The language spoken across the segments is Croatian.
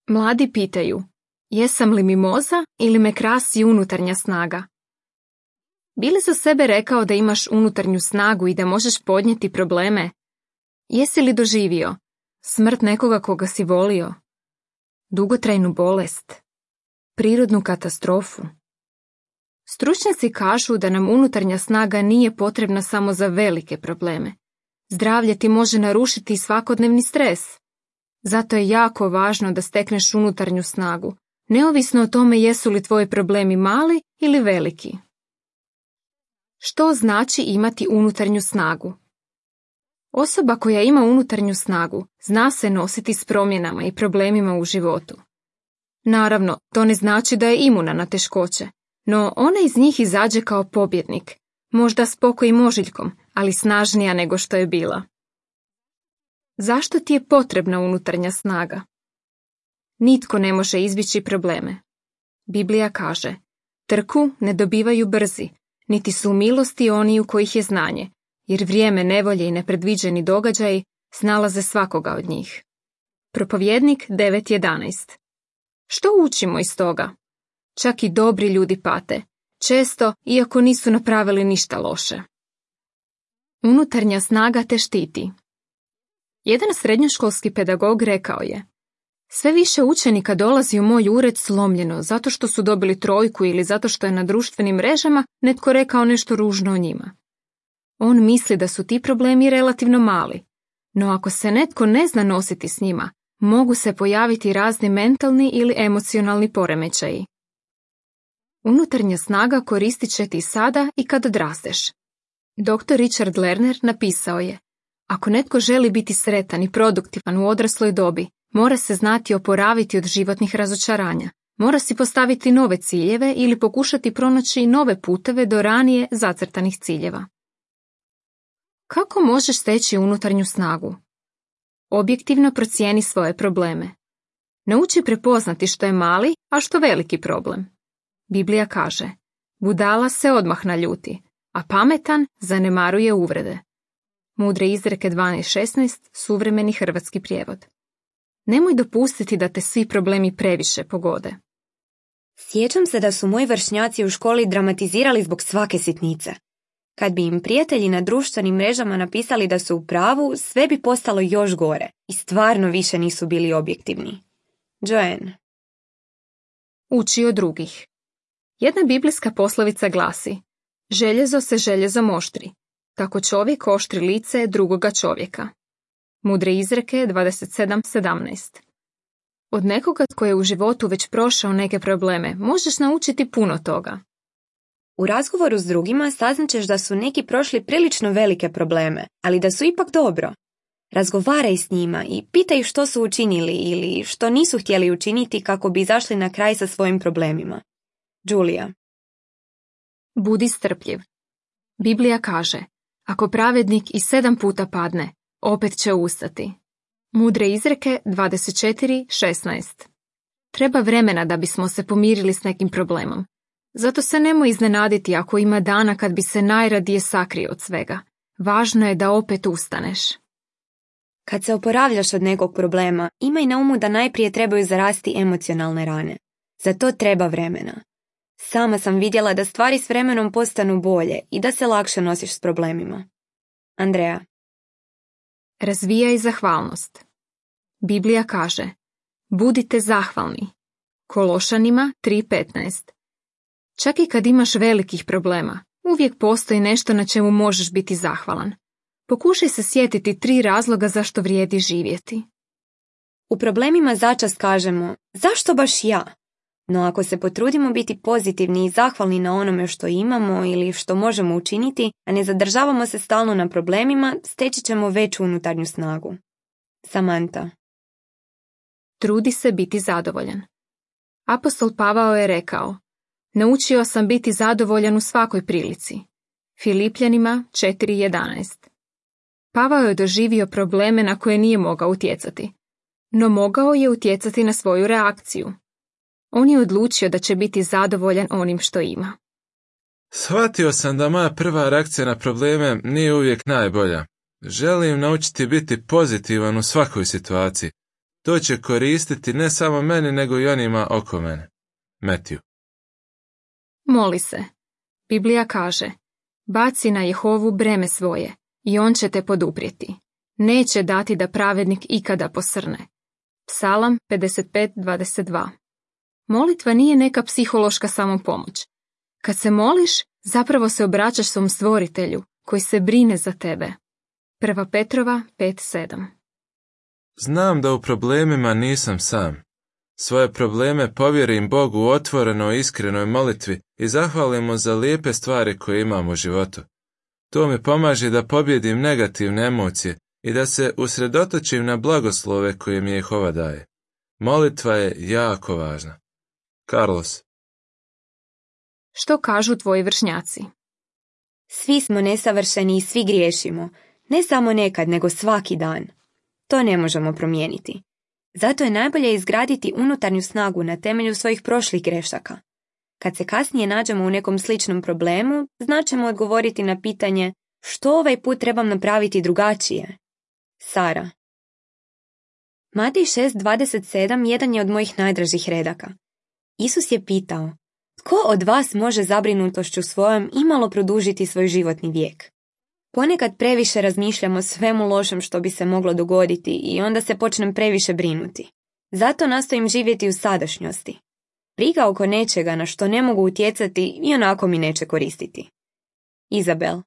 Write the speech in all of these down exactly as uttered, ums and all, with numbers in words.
Mladi pitaju, jesam li mimoza ili me krasi unutarnja snaga? Bi li za sebe rekao da imaš unutarnju snagu i da možeš podnijeti probleme? Jesi li doživio smrt nekoga koga si volio? Dugotrajnu bolest? Prirodnu katastrofu? Stručnjaci kažu da nam unutarnja snaga nije potrebna samo za velike probleme. Zdravlje ti može narušiti svakodnevni stres. Zato je jako važno da stekneš unutarnju snagu, neovisno o tome jesu li tvoji problemi mali ili veliki. Što znači imati unutarnju snagu? Osoba koja ima unutarnju snagu zna se nositi s promjenama i problemima u životu. Naravno, to ne znači da je imuna na teškoće, no ona iz njih izađe kao pobjednik, možda s pokojim ožiljkom, ali snažnija nego što je bila. Zašto ti je potrebna unutarnja snaga? Nitko ne može izbjeći probleme. Biblija kaže, trku ne dobivaju brzi, niti su u milosti oni u kojih je znanje, jer vrijeme nevolje i nepredviđeni događaji snalaze svakoga od njih. Propovjednik devet jedanaest. Što učimo iz toga? Čak i dobri ljudi pate, često iako nisu napravili ništa loše. Unutarnja snaga te štiti. Jedan srednjoškolski pedagog rekao je, sve više učenika dolazi u moj ured slomljeno zato što su dobili trojku ili zato što je na društvenim mrežama netko rekao nešto ružno o njima. On misli da su ti problemi relativno mali, no ako se netko ne zna nositi s njima, mogu se pojaviti razni mentalni ili emocionalni poremećaji. Unutarnja snaga koristit će ti sada i kad odrasteš. doktor Richard Lerner napisao je, ako netko želi biti sretan i produktivan u odrasloj dobi, mora se znati oporaviti od životnih razočaranja, mora si postaviti nove ciljeve ili pokušati pronaći nove puteve do ranije zacrtanih ciljeva. Kako možeš steći unutarnju snagu? Objektivno procijeni svoje probleme. Nauči prepoznati što je mali, a što veliki problem. Biblija kaže, budala se odmah naljuti, a pametan zanemaruje uvrede. Mudre izreke dvanaest šesnaest, suvremeni hrvatski prijevod. Nemoj dopustiti da te svi problemi previše pogode. Sjećam se da su moji vršnjaci u školi dramatizirali zbog svake sitnice. Kad bi im prijatelji na društvenim mrežama napisali da su u pravu, sve bi postalo još gore i stvarno više nisu bili objektivni. Joanne. Uči od drugih. Jedna biblijska poslovica glasi, željezo se željezom oštri, tako čovjek oštri lice drugoga čovjeka. Mudre izreke dvadeset sedam sedamnaest. Od nekoga tko je u životu već prošao neke probleme, možeš naučiti puno toga. U razgovoru s drugima saznaćeš da su neki prošli prilično velike probleme, ali da su ipak dobro. Razgovaraj s njima i pitaj što su učinili ili što nisu htjeli učiniti kako bi izašli na kraj sa svojim problemima. Julia. Budi strpljiv. Biblija kaže, ako pravednik i sedam puta padne, opet će ustati. Mudre izreke dvadeset četiri šesnaest. Treba vremena da bismo se pomirili s nekim problemom. Zato se nemoj iznenaditi ako ima dana kad bi se najradije sakrio od svega. Važno je da opet ustaneš. Kad se oporavljaš od nekog problema, imaj na umu da najprije trebaju zarasti emocionalne rane. Za to treba vremena. Sama sam vidjela da stvari s vremenom postanu bolje i da se lakše nosiš s problemima. Andrea. Razvijaj zahvalnost. Biblija kaže, budite zahvalni. Kološanima tri petnaest. Čak i kad imaš velikih problema, uvijek postoji nešto na čemu možeš biti zahvalan. Pokušaj se sjetiti tri razloga zašto vrijedi živjeti. U problemima začas kažemo, zašto baš ja? No ako se potrudimo biti pozitivni i zahvalni na onome što imamo ili što možemo učiniti, a ne zadržavamo se stalno na problemima, steći ćemo veću unutarnju snagu. Samantha. Trudi se biti zadovoljan. Apostol Pavao je rekao, naučio sam biti zadovoljan u svakoj prilici. Filipljanima četiri jedanaest. Pavao je doživio probleme na koje nije mogao utjecati, no mogao je utjecati na svoju reakciju. On je odlučio da će biti zadovoljan onim što ima. Shvatio sam da moja prva reakcija na probleme nije uvijek najbolja. Želim naučiti biti pozitivan u svakoj situaciji. To će koristiti ne samo meni, nego i onima oko mene. Matthew. Moli se. Biblija kaže, baci na Jehovu breme svoje i on će te poduprijeti. Neće dati da pravednik ikada posrne. Psalam pedeset pet dvadeset dva. Molitva nije neka psihološka samopomoć. Kad se moliš, zapravo se obraćaš svom stvoritelju, koji se brine za tebe. Prva Petrova pet sedam. Znam da u problemima nisam sam. Svoje probleme povjerim Bogu u otvorenoj, iskrenoj molitvi i zahvalim mu za lijepe stvari koje imam u životu. To mi pomaže da pobjedim negativne emocije i da se usredotočim na blagoslove koje mi Jehova daje. Molitva je jako važna. Carlos. Što kažu tvoji vršnjaci? Svi smo nesavršeni i svi griješimo. Ne samo nekad, nego svaki dan. To ne možemo promijeniti. Zato je najbolje izgraditi unutarnju snagu na temelju svojih prošlih grešaka. Kad se kasnije nađemo u nekom sličnom problemu, znaćemo odgovoriti na pitanje što ovaj put trebam napraviti drugačije. Sara. Matej šest dvadeset sedam jedan je od mojih najdražih redaka. Isus je pitao, tko od vas može zabrinutošću svojom imalo produžiti svoj životni vijek? Ponekad previše razmišljamo o svemu lošem što bi se moglo dogoditi i onda se počnem previše brinuti. Zato nastojim živjeti u sadašnjosti. Briga oko nečega na što ne mogu utjecati i onako mi neće koristiti. Izabel.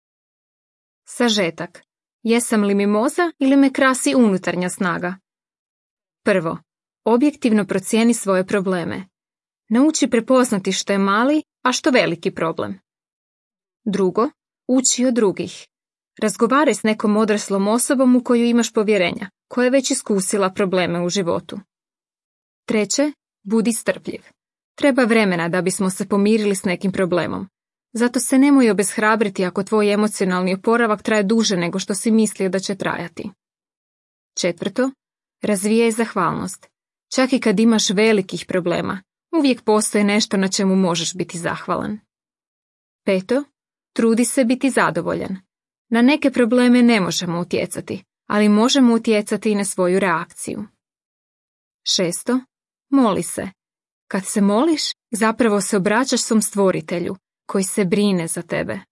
Sažetak. Jesam li mimoza ili me krasi unutarnja snaga? Prvo, objektivno procijeni svoje probleme. Nauči prepoznati što je mali, a što veliki problem. Drugo, uči od drugih. Razgovaraj s nekom odraslom osobom u koju imaš povjerenja, koja je već iskusila probleme u životu. Treće, budi strpljiv. Treba vremena da bismo se pomirili s nekim problemom. Zato se nemoj obeshrabriti ako tvoj emocionalni oporavak traje duže nego što si mislio da će trajati. Četvrto, razvijaj zahvalnost. Čak i kad imaš velikih problema, uvijek postoji nešto na čemu možeš biti zahvalan. Peto, trudi se biti zadovoljan. Na neke probleme ne možemo utjecati, ali možemo utjecati i na svoju reakciju. Šesto, moli se. Kad se moliš, zapravo se obraćaš svom stvoritelju, koji se brine za tebe.